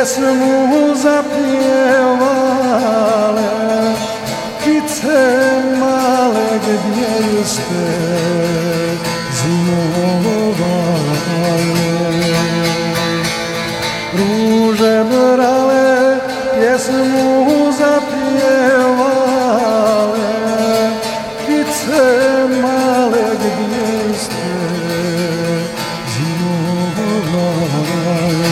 pjesmu zapjevale, ptice male gdje ste zimovale. Ruže brale, pjesmu zapjevale, ptice male gdje ste zimovale.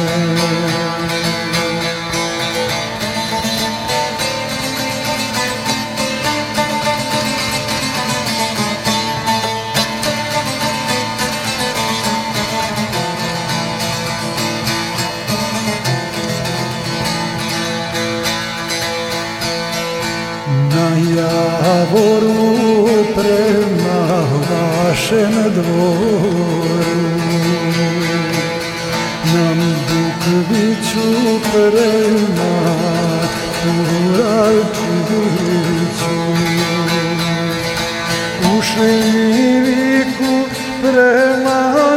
Na Javoru prema vašem dvoru, na Bukviću prema Turalčiću, u Šljiviku prema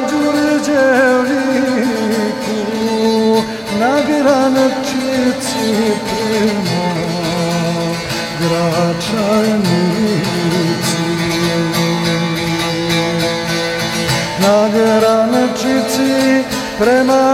Đurđevliku, na Grančici prema Gračanici. Na Grančici prema